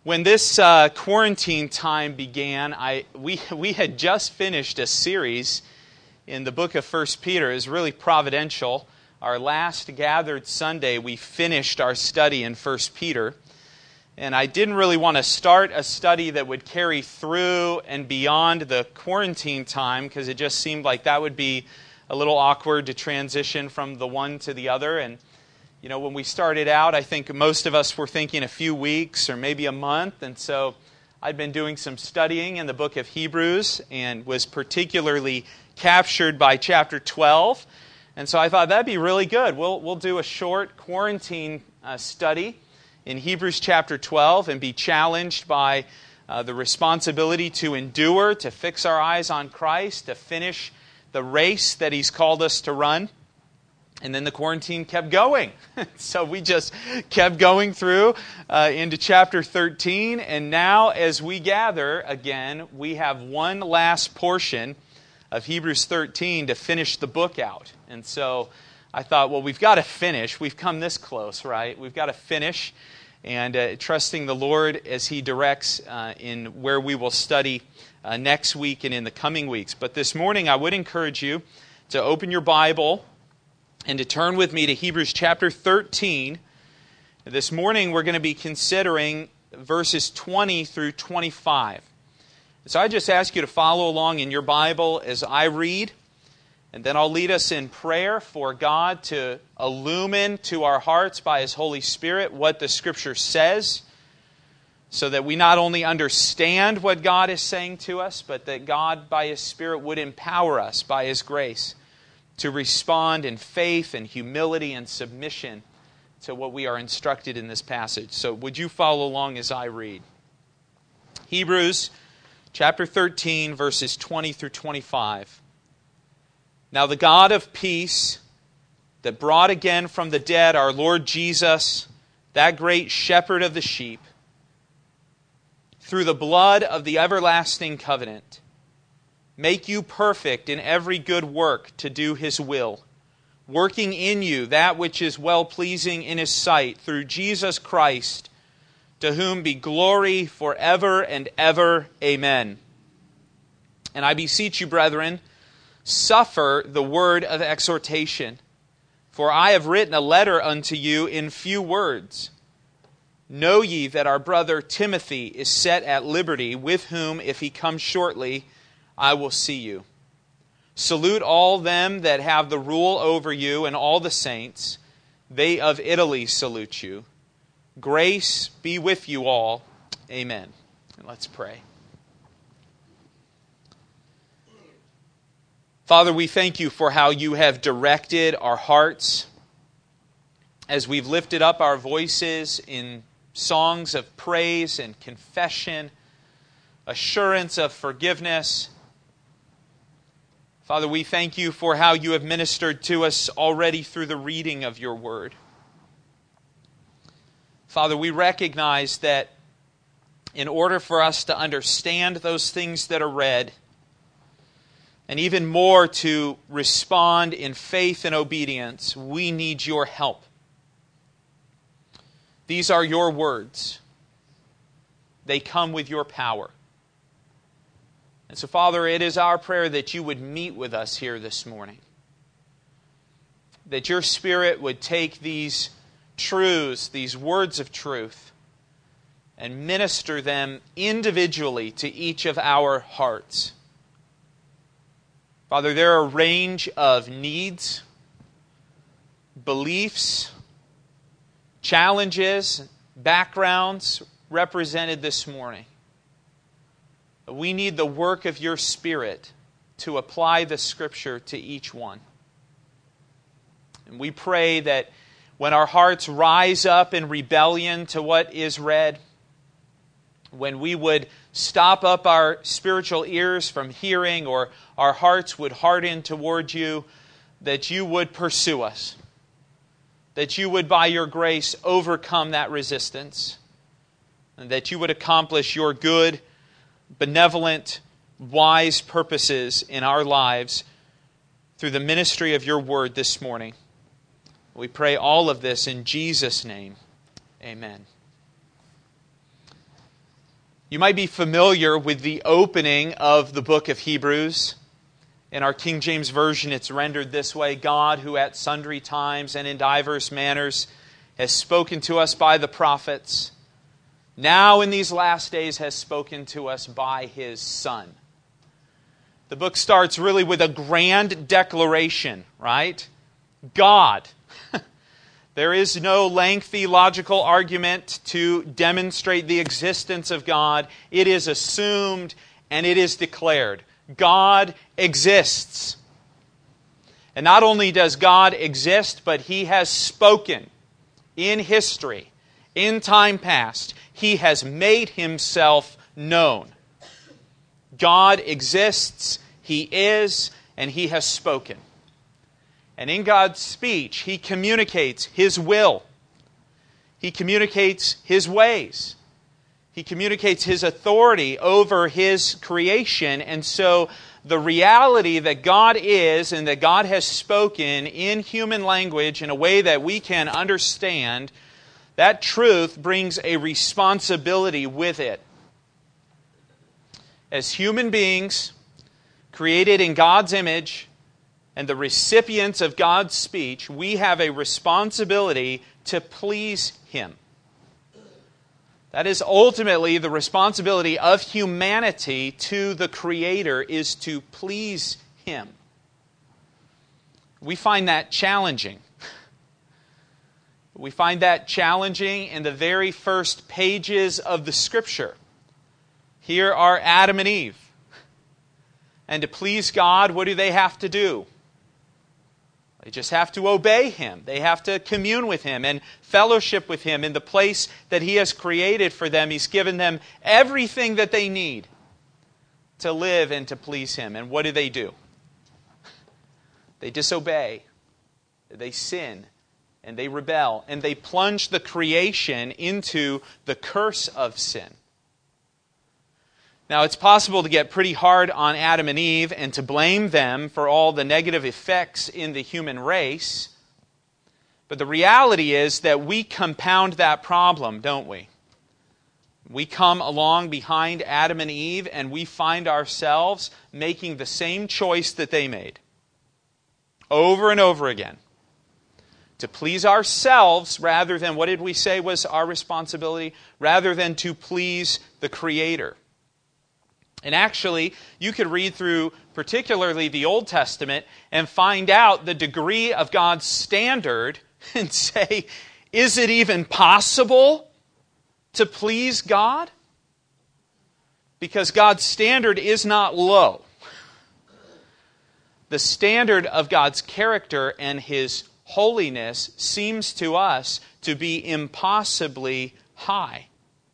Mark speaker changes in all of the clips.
Speaker 1: When this quarantine time began, we had just finished a series in the book of 1 Peter. It was really providential. Our last gathered Sunday, we finished our study in 1 Peter. And I didn't really want to start a study that would carry through and beyond the quarantine time, because it just seemed like that would be a little awkward to transition from the one to the other. And you know, when we started out, I think most of us were thinking a few weeks or maybe a month. And so I'd been doing some studying in the book of Hebrews and was particularly captured by chapter 12. And so I thought that'd be really good. We'll do a short quarantine study in Hebrews chapter 12 and be challenged by the responsibility to endure, to fix our eyes on Christ, to finish the race that He's called us to run. And then the quarantine kept going. So we just kept going through into chapter 13. And now as we gather again, we have one last portion of Hebrews 13 to finish the book out. And so I thought, well, we've got to finish. We've come this close, right? We've got to finish. And trusting the Lord as He directs in where we will study next week and in the coming weeks. But this morning I would encourage you to open your Bible and to turn with me to Hebrews chapter 13. This morning we're going to be considering verses 20 through 25. So I just ask you to follow along in your Bible as I read, and then I'll lead us in prayer for God to illumine to our hearts by His Holy Spirit what the Scripture says, so that we not only understand what God is saying to us, but that God by His Spirit would empower us by His grace to respond in faith and humility and submission to what we are instructed in this passage. So would you follow along as I read? Hebrews chapter 13, verses 20 through 25. Now the God of peace, that brought again from the dead our Lord Jesus, that great shepherd of the sheep, through the blood of the everlasting covenant, make you perfect in every good work to do His will, working in you that which is well-pleasing in His sight, through Jesus Christ, to whom be glory forever and ever. Amen. And I beseech you, brethren, suffer the word of exhortation, for I have written a letter unto you in few words. Know ye that our brother Timothy is set at liberty, with whom, if he comes shortly, I will see you. Salute all them that have the rule over you and all the saints. They of Italy salute you. Grace be with you all. Amen. And let's pray. Father, we thank you for how you have directed our hearts as we've lifted up our voices in songs of praise and confession, assurance of forgiveness. Father, we thank you for how you have ministered to us already through the reading of your word. Father, we recognize that in order for us to understand those things that are read, and even more to respond in faith and obedience, we need your help. These are your words. They come with your power. And so, Father, it is our prayer that you would meet with us here this morning. That your Spirit would take these truths, these words of truth, and minister them individually to each of our hearts. Father, there are a range of needs, beliefs, challenges, backgrounds represented this morning. We need the work of your Spirit to apply the Scripture to each one. And we pray that when our hearts rise up in rebellion to what is read, when we would stop up our spiritual ears from hearing, or our hearts would harden toward you, that you would pursue us. That you would, by your grace, overcome that resistance. And that you would accomplish your good, benevolent, wise purposes in our lives through the ministry of your word this morning. We pray all of this in Jesus' name. Amen. You might be familiar with the opening of the book of Hebrews. In our King James Version, it's rendered this way: God, who at sundry times and in divers manners has spoken to us by the prophets, now in these last days has spoken to us by His Son. The book starts really with a grand declaration, right? God. There is no lengthy logical argument to demonstrate the existence of God. It is assumed and it is declared. God exists. And not only does God exist, but He has spoken in history, in time past. He has made Himself known. God exists, He is, and He has spoken. And in God's speech, He communicates His will. He communicates His ways. He communicates His authority over His creation. And so the reality that God is and that God has spoken in human language in a way that we can understand, that truth brings a responsibility with it. As human beings, created in God's image, and the recipients of God's speech, we have a responsibility to please Him. That is ultimately the responsibility of humanity to the Creator, is to please Him. We find that challenging. We find that challenging in the very first pages of the Scripture. Here are Adam and Eve. And to please God, what do they have to do? They just have to obey Him. They have to commune with Him and fellowship with Him in the place that He has created for them. He's given them everything that they need to live and to please Him. And what do? They disobey. They sin. And they rebel. And they plunge the creation into the curse of sin. Now, it's possible to get pretty hard on Adam and Eve and to blame them for all the negative effects in the human race. But the reality is that we compound that problem, don't we? We come along behind Adam and Eve and we find ourselves making the same choice that they made. Over and over again. To please ourselves rather than, what did we say was our responsibility? Rather than to please the Creator. And actually, you could read through particularly the Old Testament and find out the degree of God's standard and say, is it even possible to please God? Because God's standard is not low. The standard of God's character and His holiness seems to us to be impossibly high.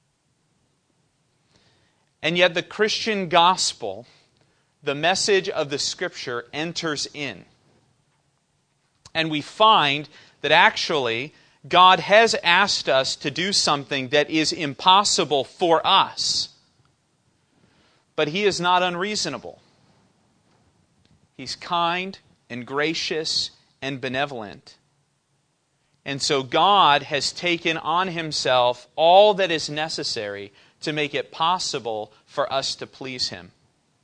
Speaker 1: And yet the Christian gospel, the message of the Scripture, enters in. And we find that actually God has asked us to do something that is impossible for us. But He is not unreasonable. He's kind and gracious and benevolent. And so God has taken on Himself all that is necessary to make it possible for us to please Him.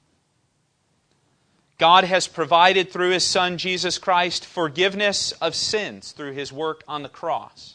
Speaker 1: God has provided through His Son Jesus Christ forgiveness of sins through His work on the cross.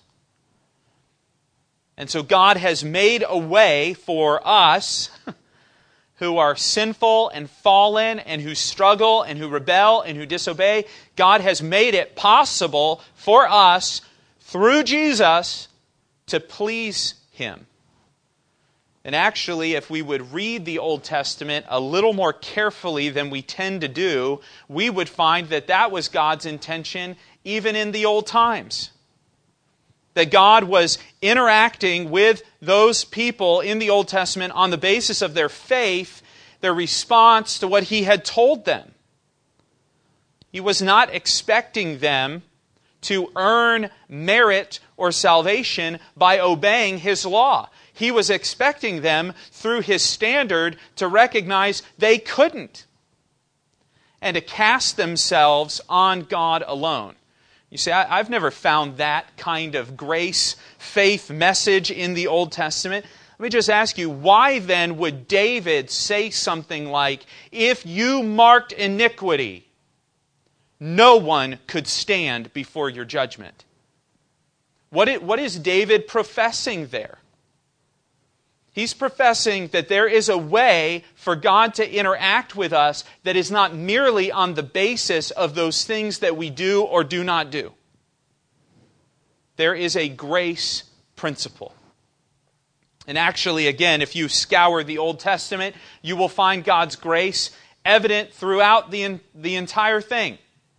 Speaker 1: And so God has made a way for us who are sinful and fallen and who struggle and who rebel and who disobey. God has made it possible for us through Jesus to please Him. And actually, if we would read the Old Testament a little more carefully than we tend to do, we would find that that was God's intention even in the old times. That God was interacting with those people in the Old Testament on the basis of their faith, their response to what He had told them. He was not expecting them to earn merit or salvation by obeying His law. He was expecting them, through His standard, to recognize they couldn't and to cast themselves on God alone. You say, I've never found that kind of grace, faith message in the Old Testament. Let me just ask you, why then would David say something like, if you marked iniquity, no one could stand before your judgment? What is David professing there? He's professing that there is a way for God to interact with us that is not merely on the basis of those things that we do or do not do. There is a grace principle. And actually, again, if you scour the Old Testament, you will find God's grace evident throughout the entire thing.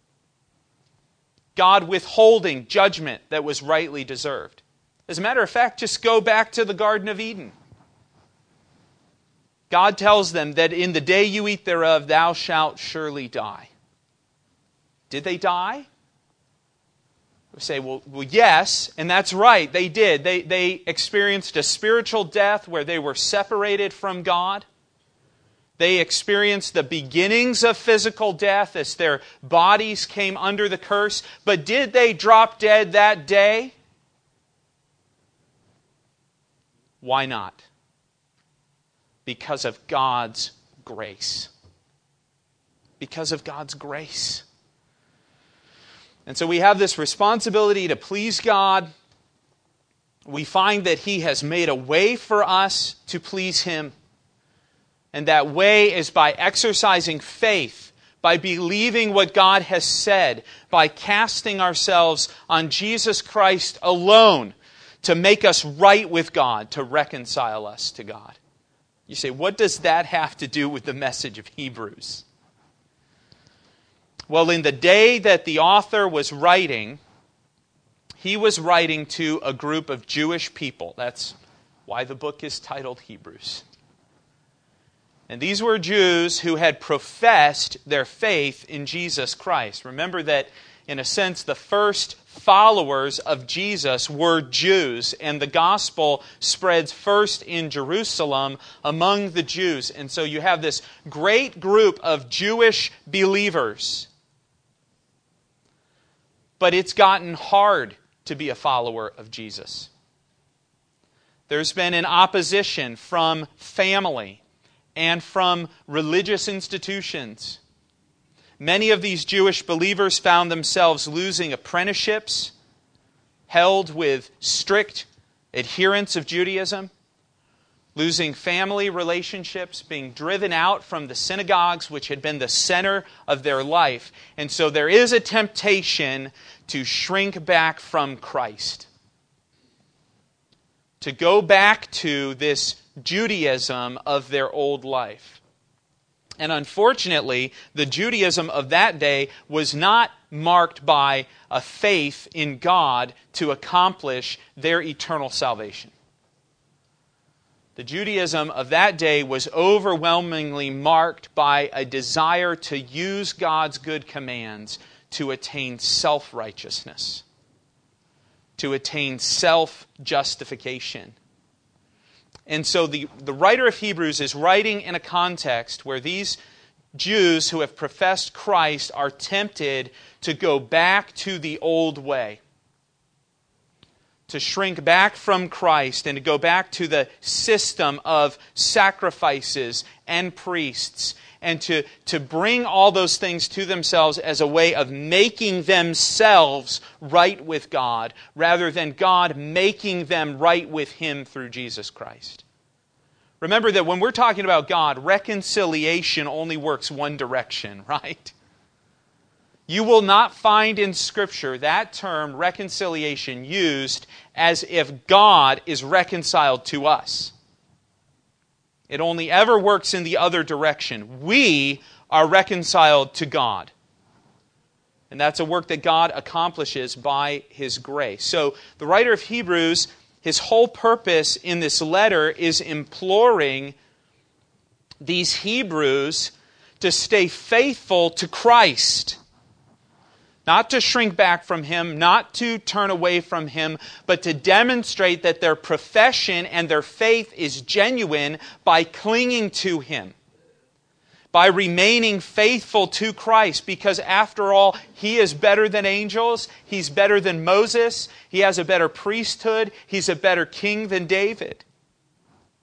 Speaker 1: God withholding judgment that was rightly deserved. As a matter of fact, just go back to the Garden of Eden. God tells them that in the day you eat thereof, thou shalt surely die. Did they die? We say, well, yes, and that's right, they did. They experienced a spiritual death where they were separated from God. They experienced the beginnings of physical death as their bodies came under the curse. But did they drop dead that day? Why not? Because of God's grace. Because of God's grace. And so we have this responsibility to please God. We find that He has made a way for us to please Him. And that way is by exercising faith, by believing what God has said, by casting ourselves on Jesus Christ alone to make us right with God, to reconcile us to God. You say, what does that have to do with the message of Hebrews? Well, in the day that the author was writing, he was writing to a group of Jewish people. That's why the book is titled Hebrews. And these were Jews who had professed their faith in Jesus Christ. Remember that, in a sense, the first followers of Jesus were Jews, and the gospel spreads first in Jerusalem among the Jews. And so you have this great group of Jewish believers. But it's gotten hard to be a follower of Jesus. There's been an opposition from family and from religious institutions. Many of these Jewish believers found themselves losing apprenticeships held with strict adherents of Judaism, losing family relationships, being driven out from the synagogues, which had been the center of their life. And so there is a temptation to shrink back from Christ, to go back to this Judaism of their old life. And unfortunately, the Judaism of that day was not marked by a faith in God to accomplish their eternal salvation. The Judaism of that day was overwhelmingly marked by a desire to use God's good commands to attain self-righteousness, to attain self-justification. And so the writer of Hebrews is writing in a context where these Jews who have professed Christ are tempted to go back to the old way, to shrink back from Christ and to go back to the system of sacrifices and priests, and to bring all those things to themselves as a way of making themselves right with God, rather than God making them right with Him through Jesus Christ. Remember that when we're talking about God, reconciliation only works one direction, right? You will not find in Scripture that term, reconciliation, used as if God is reconciled to us. It only ever works in the other direction. We are reconciled to God. And that's a work that God accomplishes by His grace. So the writer of Hebrews, his whole purpose in this letter is imploring these Hebrews to stay faithful to Christ. Not to shrink back from Him, not to turn away from Him, but to demonstrate that their profession and their faith is genuine by clinging to Him, by remaining faithful to Christ, because after all, He is better than angels, He's better than Moses, He has a better priesthood, He's a better king than David.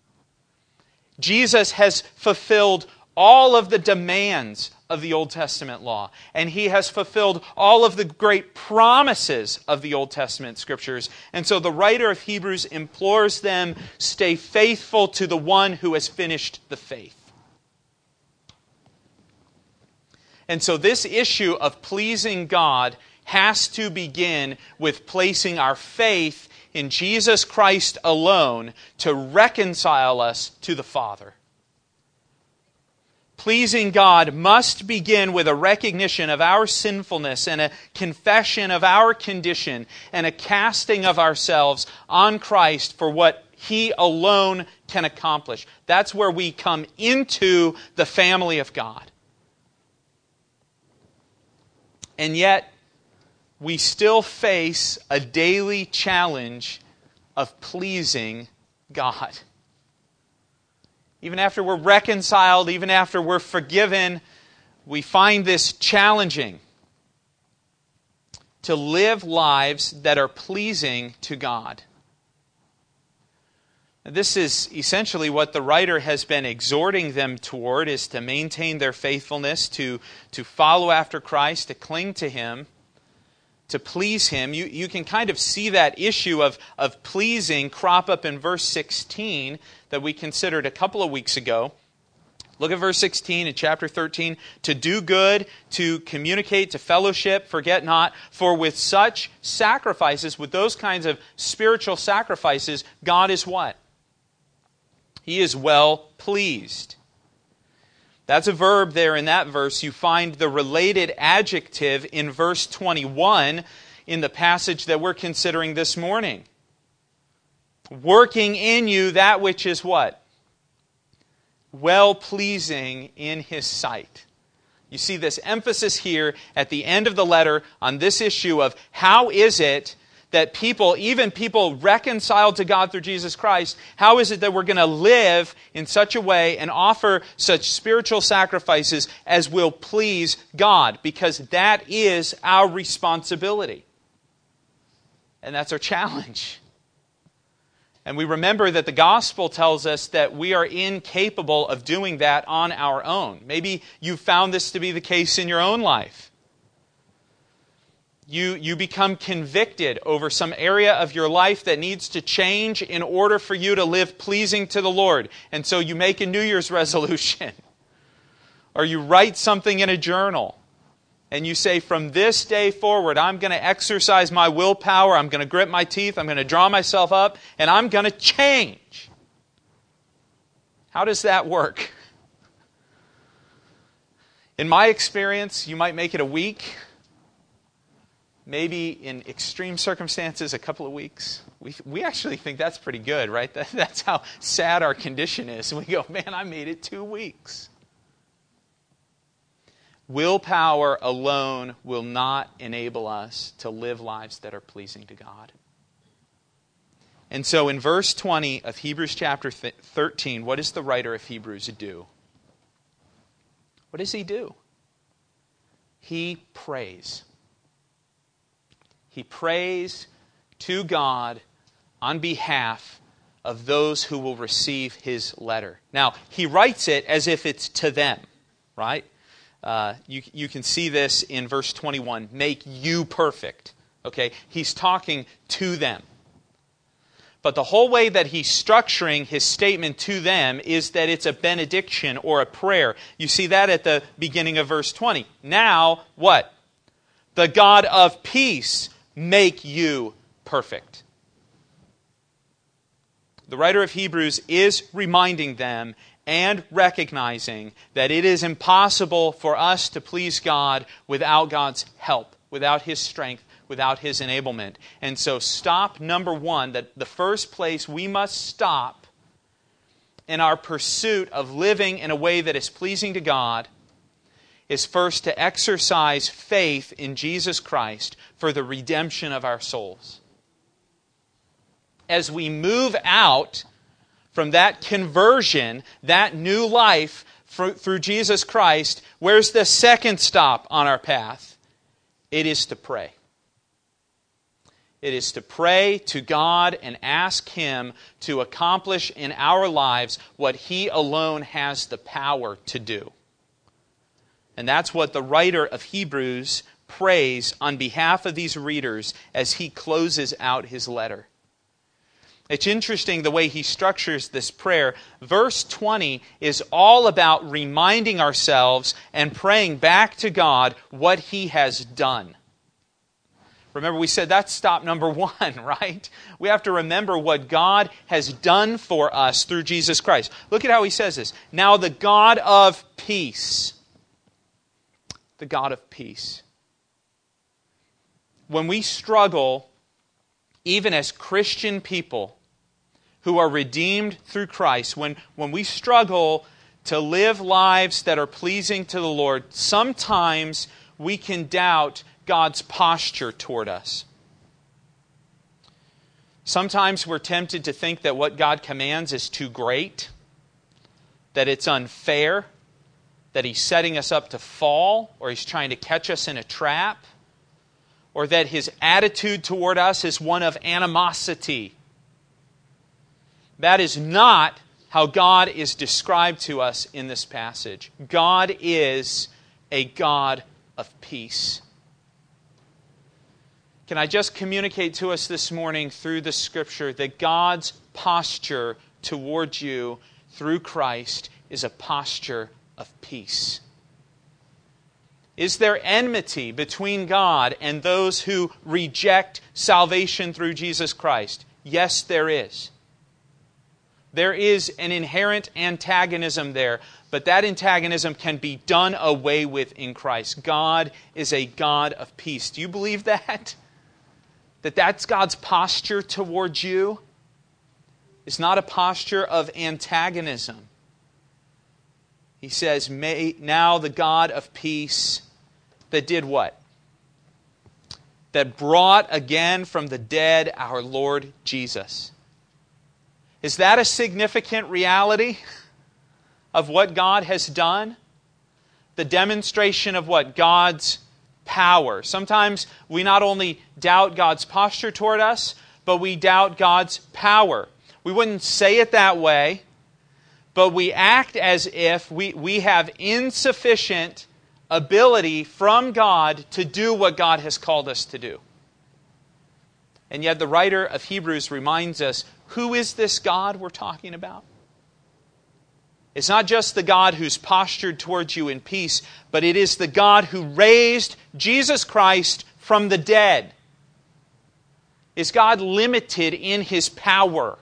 Speaker 1: Jesus has fulfilled all of the demands of the Old Testament law. And He has fulfilled all of the great promises of the Old Testament Scriptures. And so the writer of Hebrews implores them, stay faithful to the one who has finished the faith. And so this issue of pleasing God has to begin with placing our faith in Jesus Christ alone to reconcile us to the Father. Pleasing God must begin with a recognition of our sinfulness and a confession of our condition and a casting of ourselves on Christ for what He alone can accomplish. That's where we come into the family of God. And yet, we still face a daily challenge of pleasing God. Even after we're reconciled, even after we're forgiven, we find this challenging to live lives that are pleasing to God. This is essentially what the writer has been exhorting them toward, is to maintain their faithfulness, to follow after Christ, to cling to Him, to please Him. You can kind of see that issue of pleasing crop up in verse 16 that we considered a couple of weeks ago. Look at verse 16 in chapter 13. To do good, to communicate, to fellowship, forget not, for with such sacrifices, with those kinds of spiritual sacrifices, God is what? He is well pleased. That's a verb there in that verse. You find the related adjective in verse 21 in the passage that we're considering this morning. Working in you that which is what? Well-pleasing in His sight. You see this emphasis here at the end of the letter on this issue of how is it that people, even people reconciled to God through Jesus Christ, how is it that we're going to live in such a way and offer such spiritual sacrifices as will please God? Because that is our responsibility. And that's our challenge. And we remember that the gospel tells us that we are incapable of doing that on our own. Maybe you've found this to be the case in your own life. You become convicted over some area of your life that needs to change in order for you to live pleasing to the Lord. And so you make a New Year's resolution. Or you write something in a journal. And you say, from this day forward, I'm going to exercise my willpower. I'm going to grit my teeth. I'm going to draw myself up. And I'm going to change. How does that work? In my experience, you might make it a week. Maybe in extreme circumstances, a couple of weeks. We actually think that's pretty good, right? That's how sad our condition is. And we go, man, I made it 2 weeks. Willpower alone will not enable us to live lives that are pleasing to God. And so in verse 20 of Hebrews chapter 13, what does the writer of Hebrews do? What does he do? He prays. He prays to God on behalf of those who will receive his letter. Now, he writes it as if it's to them, right? You can see this in verse 21. Make you perfect. Okay? He's talking to them. But the whole way that he's structuring his statement to them is that it's a benediction or a prayer. You see that at the beginning of verse 20. Now, what? The God of peace make you perfect. The writer of Hebrews is reminding them and recognizing that it is impossible for us to please God without God's help, without His strength, without His enablement. And so stop number one, that the first place we must stop in our pursuit of living in a way that is pleasing to God is first to exercise faith in Jesus Christ for the redemption of our souls. As we move out from that conversion, that new life through Jesus Christ, where's the second stop on our path? It is to pray. It is to pray to God and ask Him to accomplish in our lives what He alone has the power to do. And that's what the writer of Hebrews prays on behalf of these readers as he closes out his letter. It's interesting the way he structures this prayer. Verse 20 is all about reminding ourselves and praying back to God what He has done. Remember, we said that's stop number one, right? We have to remember what God has done for us through Jesus Christ. Look at how he says this. Now the God of peace. The God of peace. When we struggle, even as Christian people who are redeemed through Christ, when we struggle to live lives that are pleasing to the Lord, sometimes we can doubt God's posture toward us. Sometimes we're tempted to think that what God commands is too great, that it's unfair, that He's setting us up to fall, or He's trying to catch us in a trap, or that His attitude toward us is one of animosity. That is not how God is described to us in this passage. God is a God of peace. Can I just communicate to us this morning through the Scripture that God's posture towards you through Christ is a posture of peace? Is there enmity between God and those who reject salvation through Jesus Christ? Yes, there is. There is an inherent antagonism there, but that antagonism can be done away with in Christ. God is a God of peace. Do you believe that? That that's God's posture towards you? It's not a posture of antagonism. He says, "May now the God of peace," that did what? That brought again from the dead our Lord Jesus. Is that a significant reality of what God has done? The demonstration of what? God's power. Sometimes we not only doubt God's posture toward us, but we doubt God's power. We wouldn't say it that way, but we act as if we have insufficient ability from God to do what God has called us to do. And yet the writer of Hebrews reminds us, who is this God we're talking about? It's not just the God who's postured towards you in peace, but it is the God who raised Jesus Christ from the dead. Is God limited in His power?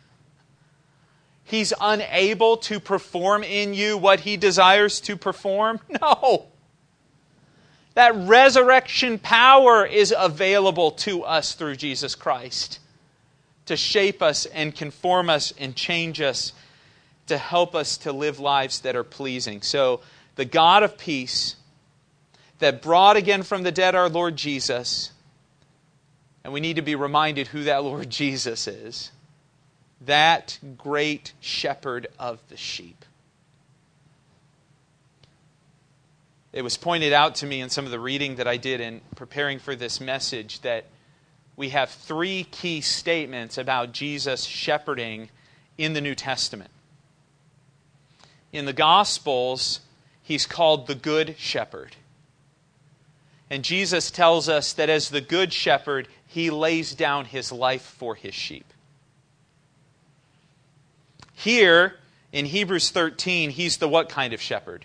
Speaker 1: He's unable to perform in you what He desires to perform? No. That resurrection power is available to us through Jesus Christ to shape us and conform us and change us, to help us to live lives that are pleasing. So, the God of peace that brought again from the dead our Lord Jesus, and we need to be reminded who that Lord Jesus is, that great shepherd of the sheep. It was pointed out to me in some of the reading that I did in preparing for this message that we have three key statements about Jesus shepherding in the New Testament. In the Gospels, He's called the Good Shepherd. And Jesus tells us that as the Good Shepherd, He lays down His life for His sheep. Here, in Hebrews 13, He's the what kind of shepherd?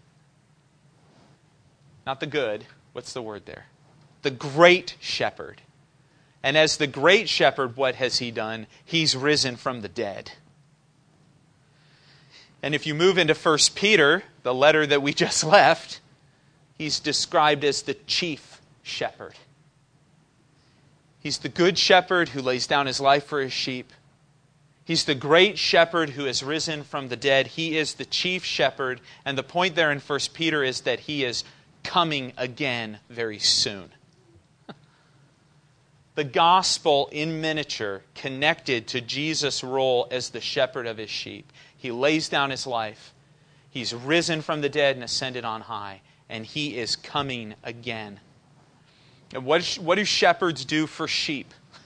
Speaker 1: Not the good. What's the word there? The great shepherd. And as the great shepherd, what has He done? He's risen from the dead. And if you move into 1 Peter, the letter that we just left, He's described as the chief shepherd. He's the good shepherd who lays down His life for His sheep. He's the great shepherd who has risen from the dead. He is the chief shepherd. And the point there in 1 Peter is that He is coming again very soon. The gospel in miniature connected to Jesus' role as the shepherd of His sheep. He lays down His life. He's risen from the dead and ascended on high. And He is coming again. And what do shepherds do for sheep?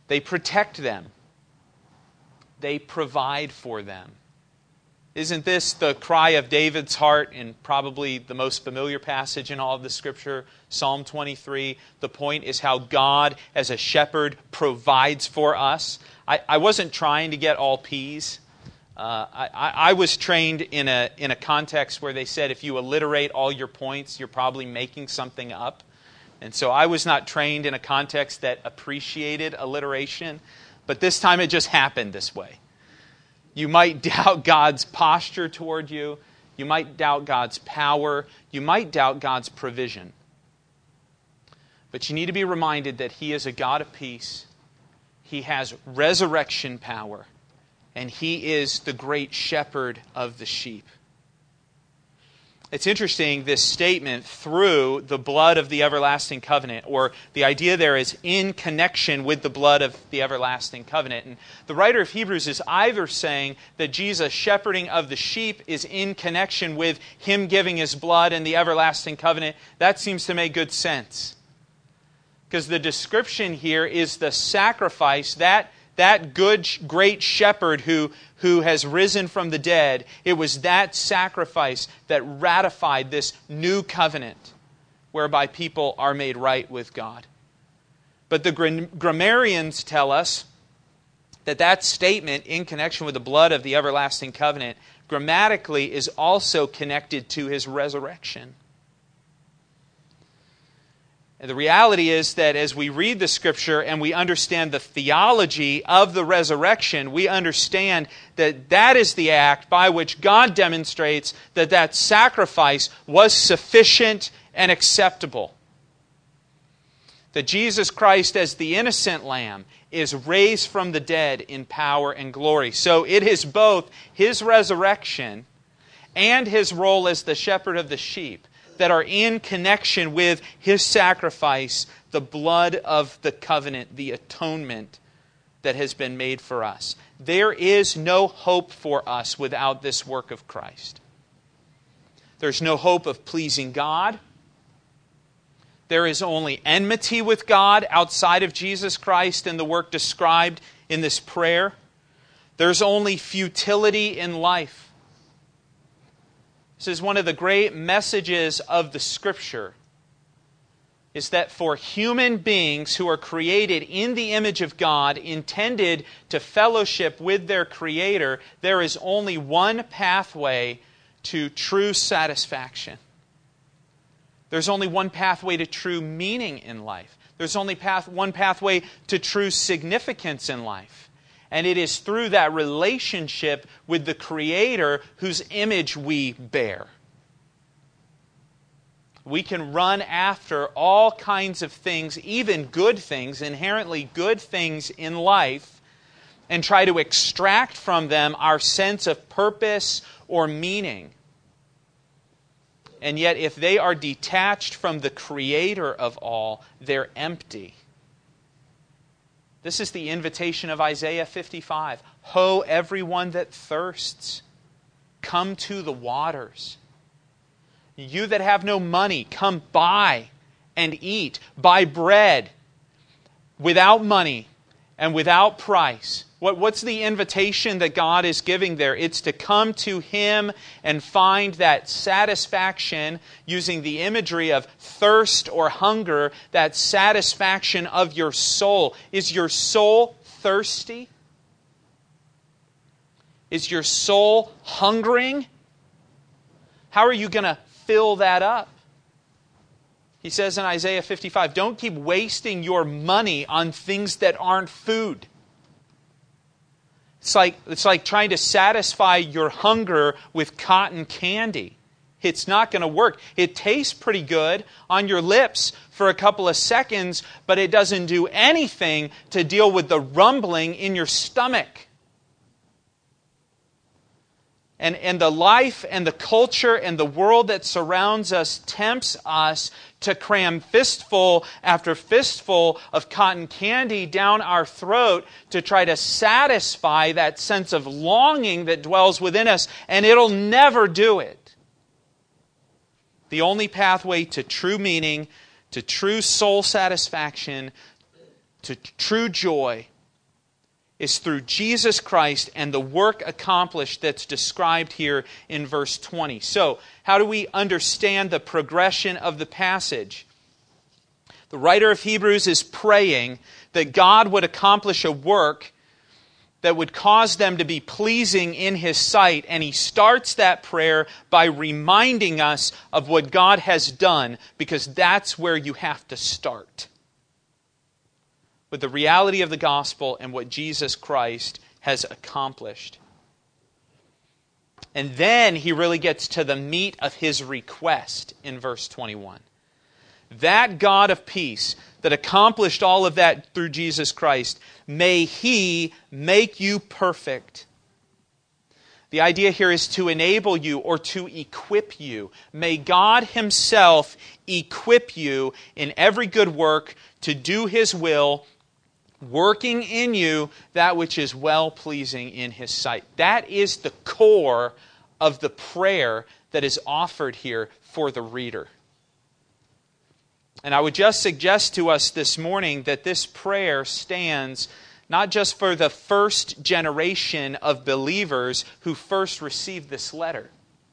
Speaker 1: They protect them. They provide for them. Isn't this the cry of David's heart in probably the most familiar passage in all of the Scripture, Psalm 23? The point is how God, as a shepherd, provides for us. I wasn't trying to get all P's. I was trained in a context where they said if you alliterate all your points, you're probably making something up. And so I was not trained in a context that appreciated alliteration. But this time it just happened this way. You might doubt God's posture toward you. You might doubt God's power. You might doubt God's provision. But you need to be reminded that He is a God of peace. He has resurrection power. And He is the great shepherd of the sheep. It's interesting, this statement, through the blood of the everlasting covenant, or the idea there is in connection with the blood of the everlasting covenant. And the writer of Hebrews is either saying that Jesus' shepherding of the sheep is in connection with Him giving His blood and the everlasting covenant. That seems to make good sense. Because the description here is the sacrifice, that good, great shepherd who has risen from the dead. It was that sacrifice that ratified this new covenant whereby people are made right with God. But the grammarians tell us that statement in connection with the blood of the everlasting covenant grammatically is also connected to His resurrection. And the reality is that as we read the Scripture and we understand the theology of the resurrection, we understand that that is the act by which God demonstrates that sacrifice was sufficient and acceptable. That Jesus Christ, as the innocent lamb, is raised from the dead in power and glory. So it is both His resurrection and His role as the shepherd of the sheep that are in connection with His sacrifice, the blood of the covenant, the atonement that has been made for us. There is no hope for us without this work of Christ. There's no hope of pleasing God. There is only enmity with God outside of Jesus Christ and the work described in this prayer. There's only futility in life. This is one of the great messages of the Scripture, is that for human beings who are created in the image of God, intended to fellowship with their Creator, there is only one pathway to true satisfaction. There's only one pathway to true meaning in life. There's only one pathway to true significance in life. And it is through that relationship with the Creator whose image we bear. We can run after all kinds of things, even good things, inherently good things in life, and try to extract from them our sense of purpose or meaning. And yet, if they are detached from the Creator of all, they're empty. This is the invitation of Isaiah 55. Ho, everyone that thirsts, come to the waters. You that have no money, come buy and eat. Buy bread without money and without price. What's the invitation that God is giving there? It's to come to Him and find that satisfaction, using the imagery of thirst or hunger, that satisfaction of your soul. Is your soul thirsty? Is your soul hungering? How are you going to fill that up? He says in Isaiah 55, don't keep wasting your money on things that aren't food. It's like trying to satisfy your hunger with cotton candy. It's not going to work. It tastes pretty good on your lips for a couple of seconds, but it doesn't do anything to deal with the rumbling in your stomach. And the life and the culture and the world that surrounds us tempts us to cram fistful after fistful of cotton candy down our throat to try to satisfy that sense of longing that dwells within us, and it'll never do it. The only pathway to true meaning, to true soul satisfaction, to true joy is through Jesus Christ and the work accomplished that's described here in verse 20. So, how do we understand the progression of the passage? The writer of Hebrews is praying that God would accomplish a work that would cause them to be pleasing in His sight. And he starts that prayer by reminding us of what God has done, because that's where you have to start. With the reality of the gospel and what Jesus Christ has accomplished. And then he really gets to the meat of his request in verse 21. That God of peace that accomplished all of that through Jesus Christ, may He make you perfect. The idea here is to enable you or to equip you. May God Himself equip you in every good work to do His will, working in you that which is well-pleasing in His sight. That is the core of the prayer that is offered here for the reader. And I would just suggest to us this morning that this prayer stands not just for the first generation of believers who first received this letter.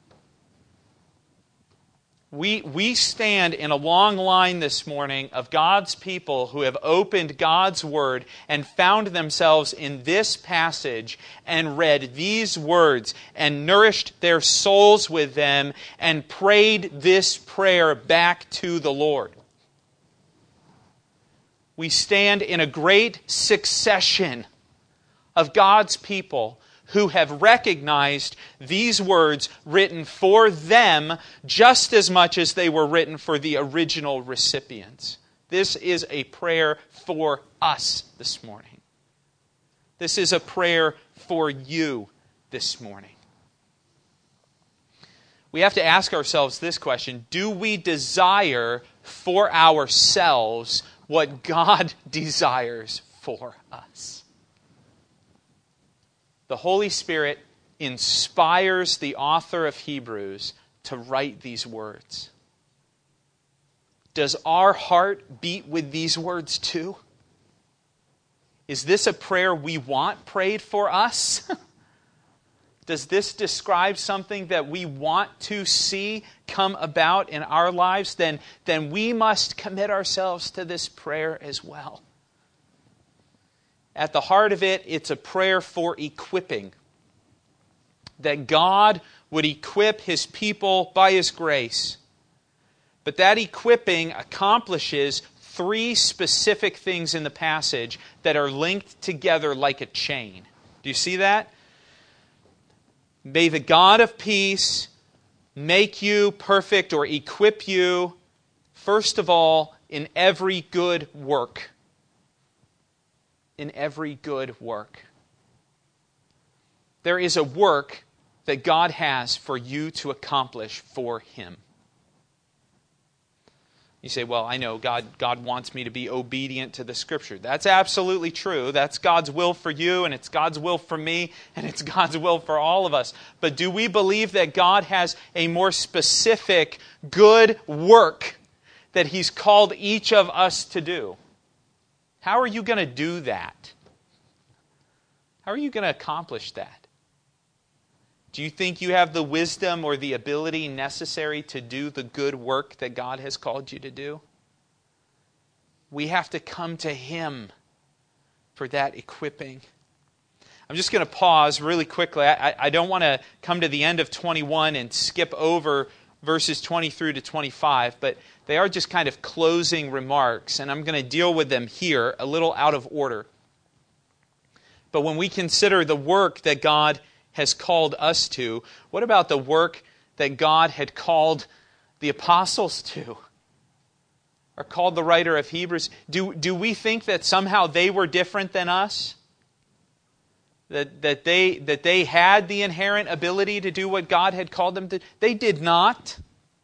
Speaker 1: We stand in a long line this morning of God's people who have opened God's Word and found themselves in this passage and read these words and nourished their souls with them and prayed this prayer back to the Lord. We stand in a great succession of God's people who have recognized these words written for them just as much as they were written for the original recipients. This is a prayer for us this morning. This is a prayer for you this morning. We have to ask ourselves this question: do we desire for ourselves what God desires for us? The Holy Spirit inspires the author of Hebrews to write these words. Does our heart beat with these words too? Is this a prayer we want prayed for us? Does this describe something that we want to see come about in our lives? Then we must commit ourselves to this prayer as well. At the heart of it, it's a prayer for equipping. That God would equip His people by His grace. But that equipping accomplishes three specific things in the passage that are linked together like a chain. Do you see that? May the God of peace make you perfect or equip you, first of all, in every good work. In every good work. There is a work that God has for you to accomplish for Him. You say, well, I know God wants me to be obedient to the Scripture. That's absolutely true. That's God's will for you, and it's God's will for me, and it's God's will for all of us. But do we believe that God has a more specific good work that He's called each of us to do? How are you going to do that? How are you going to accomplish that? Do you think you have the wisdom or the ability necessary to do the good work that God has called you to do? We have to come to Him for that equipping. I'm just going to pause really quickly. I don't want to come to the end of 21 and skip over verses 20 through to 25, but they are just kind of closing remarks, and I'm going to deal with them here a little out of order. But when we consider the work that God has called us to, what about the work that God had called the apostles to? Or called the writer of Hebrews? Do we think that somehow they were different than us? That they had the inherent ability to do what God had called them to? They did not.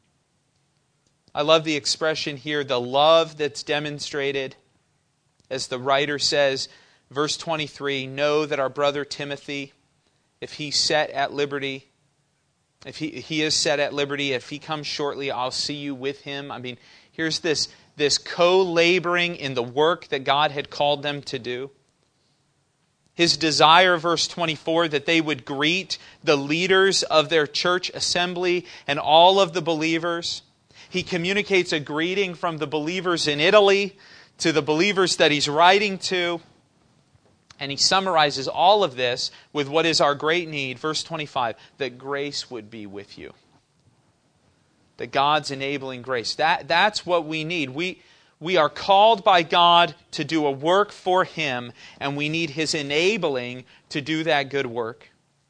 Speaker 1: I love the expression here, the love that's demonstrated. As the writer says, verse 23, know that our brother Timothy, if he's set at liberty, if he is set at liberty, if he comes shortly, I'll see you with him. I mean, here's this co-laboring in the work that God had called them to do. His desire, verse 24, that they would greet the leaders of their church assembly and all of the believers. He communicates a greeting from the believers in Italy to the believers that he's writing to. And he summarizes all of this with what is our great need, verse 25, that grace would be with you. That God's enabling grace. That's what we need. We are called by God to do a work for Him, and we need His enabling to do that good work.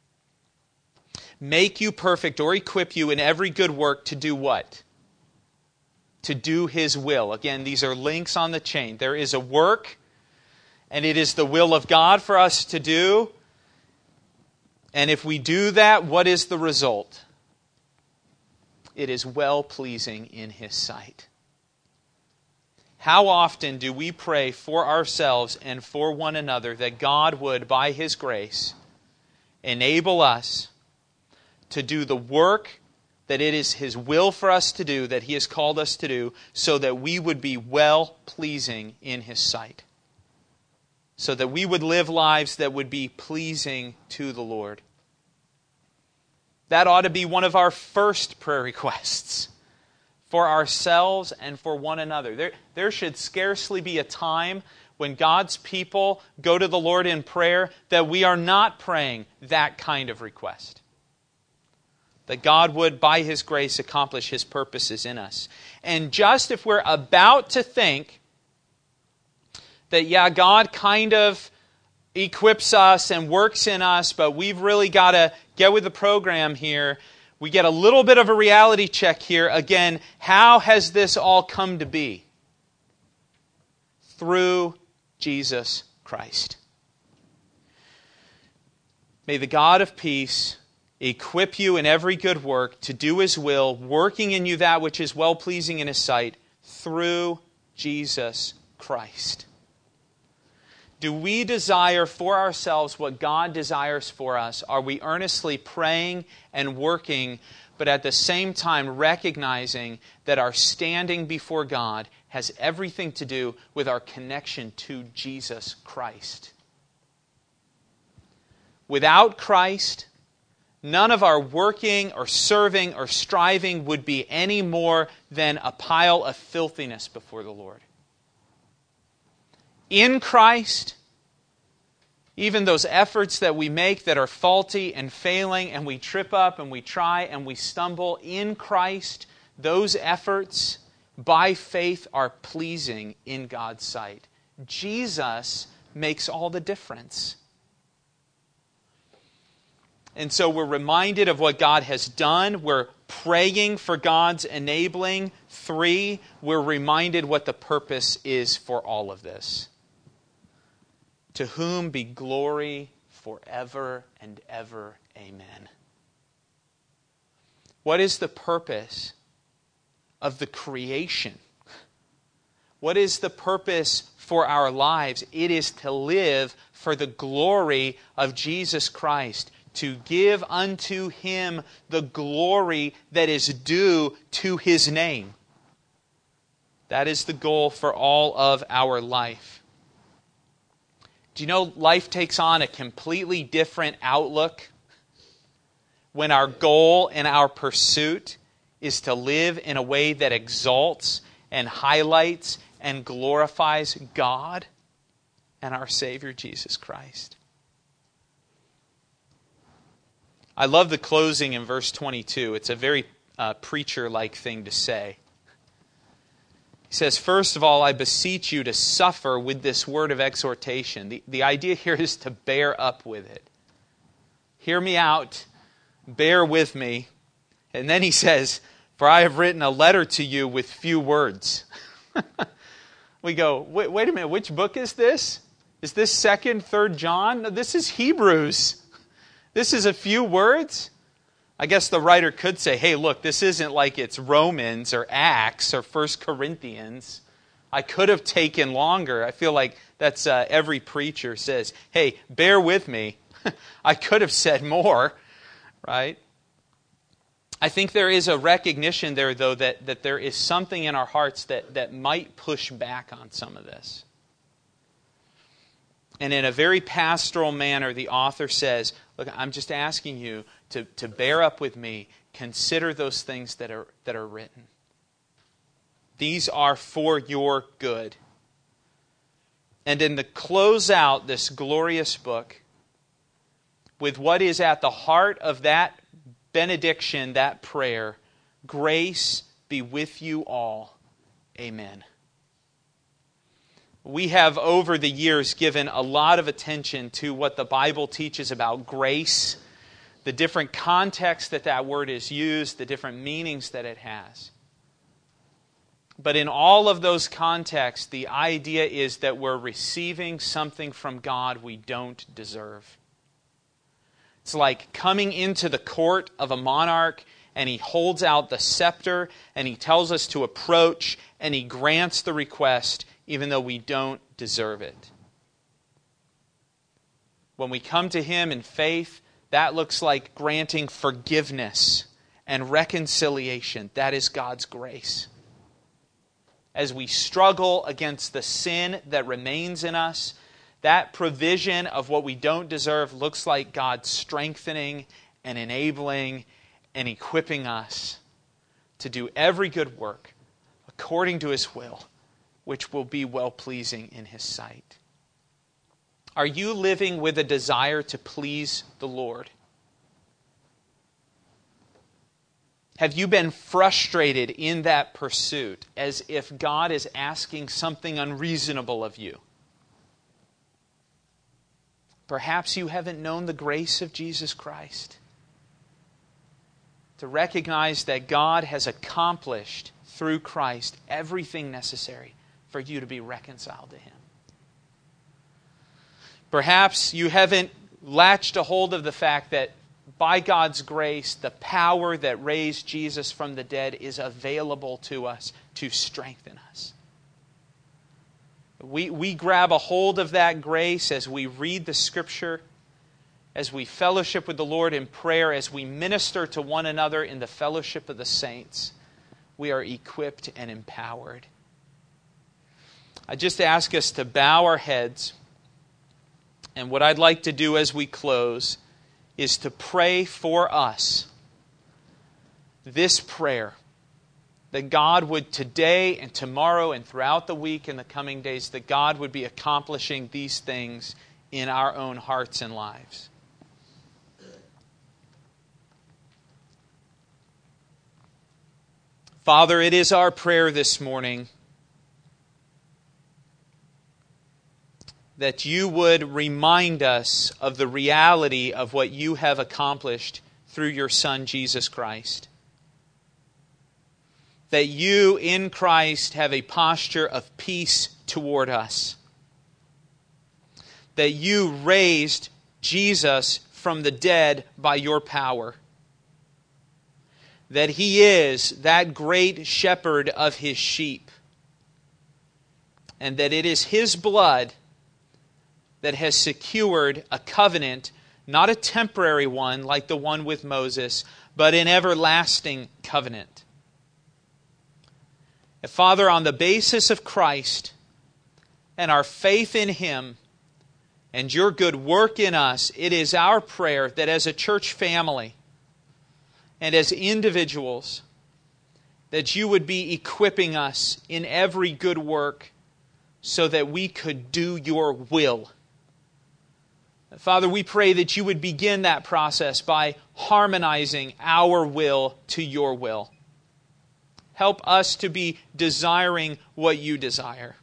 Speaker 1: Make you perfect or equip you in every good work to do what? To do His will. Again, these are links on the chain. There is a work, and it is the will of God for us to do. And if we do that, what is the result? It is well-pleasing in His sight. How often do we pray for ourselves and for one another that God would, by His grace, enable us to do the work that it is His will for us to do, that He has called us to do, so that we would be well-pleasing in His sight. So that we would live lives that would be pleasing to the Lord. That ought to be one of our first prayer requests. For ourselves and for one another. There should scarcely be a time when God's people go to the Lord in prayer that we are not praying that kind of request. That God would, by His grace, accomplish His purposes in us. And just if we're about to think that, God kind of equips us and works in us, but we've really got to get with the program here, we get a little bit of a reality check here. Again, how has this all come to be? Through Jesus Christ. May the God of peace equip you in every good work to do His will, working in you that which is well-pleasing in His sight, through Jesus Christ. Do we desire for ourselves what God desires for us? Are we earnestly praying and working, but at the same time recognizing that our standing before God has everything to do with our connection to Jesus Christ? Without Christ, none of our working or serving or striving would be any more than a pile of filthiness before the Lord. In Christ, even those efforts that we make that are faulty and failing, and we trip up and we try and we stumble, in Christ, those efforts by faith are pleasing in God's sight. Jesus makes all the difference. And so we're reminded of what God has done. We're praying for God's enabling. 3, we're reminded what the purpose is for all of this. To whom be glory forever and ever. Amen. What is the purpose of the creation? What is the purpose for our lives? It is to live for the glory of Jesus Christ, to give unto Him the glory that is due to His name. That is the goal for all of our life. Do you know life takes on a completely different outlook when our goal and our pursuit is to live in a way that exalts and highlights and glorifies God and our Savior Jesus Christ? I love the closing in verse 22. It's a very preacher-like thing to say. He says, first of all, I beseech you to suffer with this word of exhortation. The idea here is to bear up with it. Hear me out. Bear with me. And then he says, for I have written a letter to you with few words. We go, wait a minute, which book is this? Is this 2nd, 3rd John? No, this is Hebrews. This is a few words? I guess the writer could say, hey, look, this isn't like it's Romans or Acts or 1 Corinthians. I could have taken longer. I feel like that's every preacher says, hey, bear with me. I could have said more, right? I think there is a recognition there, though, that there is something in our hearts that might push back on some of this. And in a very pastoral manner, the author says, look, I'm just asking you to bear up with me. Consider those things that are written. These are for your good. And then to close out this glorious book with what is at the heart of that benediction, that prayer, grace be with you all. Amen. We have over the years given a lot of attention to what the Bible teaches about grace, the different contexts that word is used, the different meanings that it has. But in all of those contexts, the idea is that we're receiving something from God we don't deserve. It's like coming into the court of a monarch, and he holds out the scepter, and he tells us to approach, and he grants the request, even though we don't deserve it. When we come to Him in faith, that looks like granting forgiveness and reconciliation. That is God's grace. As we struggle against the sin that remains in us, that provision of what we don't deserve looks like God strengthening and enabling and equipping us to do every good work according to His will, which will be well-pleasing in His sight. Are you living with a desire to please the Lord? Have you been frustrated in that pursuit as if God is asking something unreasonable of you? Perhaps you haven't known the grace of Jesus Christ. To recognize that God has accomplished through Christ everything necessary for you to be reconciled to Him. Perhaps you haven't latched a hold of the fact that by God's grace, the power that raised Jesus from the dead is available to us to strengthen us. We grab a hold of that grace as we read the Scripture, as we fellowship with the Lord in prayer, as we minister to one another in the fellowship of the saints. We are equipped and empowered. I just ask us to bow our heads. And what I'd like to do as we close is to pray for us this prayer, that God would today and tomorrow and throughout the week and the coming days, that God would be accomplishing these things in our own hearts and lives. Father, it is our prayer this morning that You would remind us of the reality of what You have accomplished through Your Son, Jesus Christ. That You, in Christ, have a posture of peace toward us. That You raised Jesus from the dead by Your power. That He is that great shepherd of His sheep. And that it is His blood that has secured a covenant, not a temporary one like the one with Moses, but an everlasting covenant. And Father, on the basis of Christ and our faith in Him and Your good work in us, it is our prayer that as a church family and as individuals, that You would be equipping us in every good work so that we could do Your will. Father, we pray that You would begin that process by harmonizing our will to Your will. Help us to be desiring what You desire.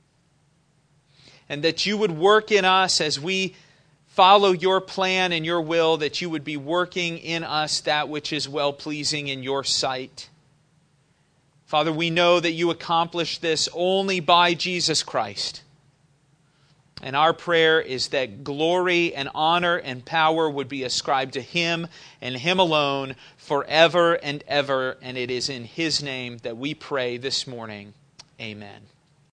Speaker 1: And that You would work in us as we follow Your plan and Your will, that You would be working in us that which is well-pleasing in Your sight. Father, we know that You accomplished this only by Jesus Christ. And our prayer is that glory and honor and power would be ascribed to Him and Him alone forever and ever. And it is in His name that we pray this morning. Amen.